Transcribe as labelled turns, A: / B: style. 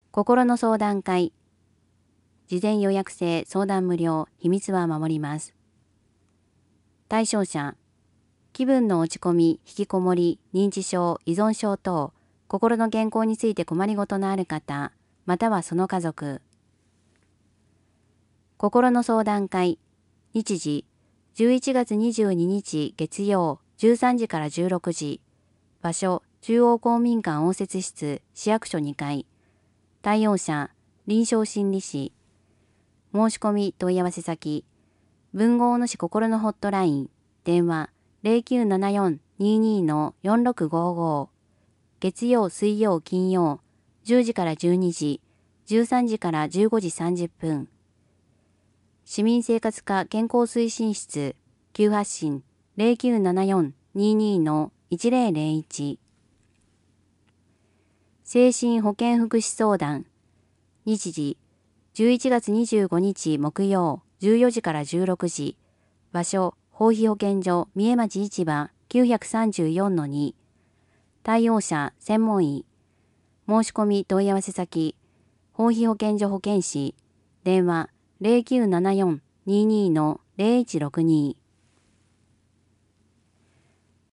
A: 心の相談会。事前予約制、相談無料、秘密は守ります。対象者、気分の落ち込み、引きこもり、認知症、依存症等、心の健康について困りごとのある方、またはその家族。心の相談会。日時、11月22日月曜13時から16時。場所、中央公民館応接室、市役所2階。対応者、臨床心理士。申し込み問い合わせ先、豊後大野市心のホットライン、電話0974-22-4655。月曜、水曜、金曜、10時から12時、13時から15時30分。市民生活課健康推進室、急発進0974-22-1001。精神保健福祉相談。日時、11月25日木曜14時から16時。場所、豊肥保健所三重町市場 934-2。対応者、専門医。申し込み問い合わせ先、豊肥保健所保健師。電話0974-22-0162。